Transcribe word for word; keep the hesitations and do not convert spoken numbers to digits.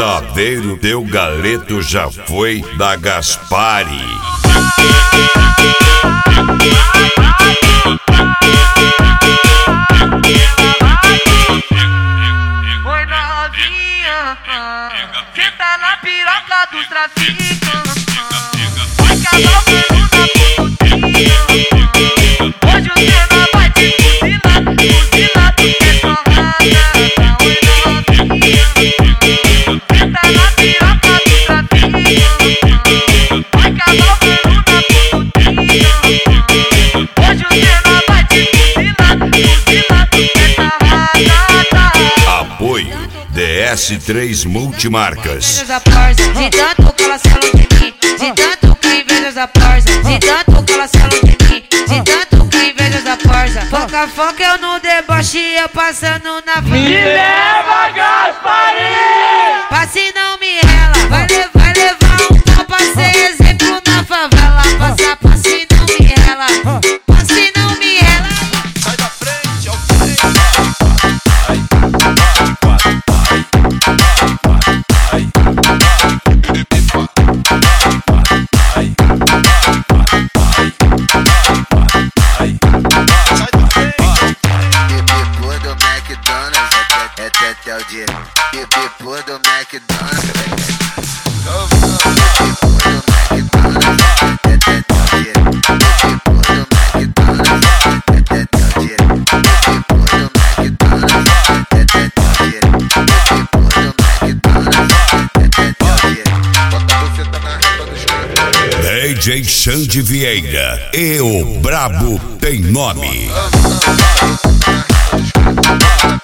Saveiro, teu galeto já foi da Gaspari. Oi novinha, senta na piroca dos traficantes. Vai casar o na putinha. Hoje o Senna vai te fuzilar, fuzilar tu quer só rata. Oi novinha, senta na piroca dos traficantes. Vai casar o na putinha. Hoje o Senna vai te fuzilar, fuzilar tu quer só rata. Apoio D S três Multimarcas. De tanto que elas falam de mim, de tanto que invejas da Porza, de tanto que elas falam de mim, de tanto que invejas da Porza. Foca, foca eu no deboche, eu passando na frente. Me leva, Gaspari! Passe não me rela, vai levar, vai levar um pau pra ser exemplo na favela. Passa, passe não me rela, passe não me rela. Sai da frente, ao Depois do McDonald's, é até o dia. Depois do McDonald's, depois do McDonald's, é até o dia. Depois do McDonald's, é até o dia. Depois do McDonald's, é até o dia. Depois do McDonald's, é até o dia. Bota a buceta na reta do chão. D J Xande Vieira e o Brabo tem nome. Bota a buceta na reta do chão.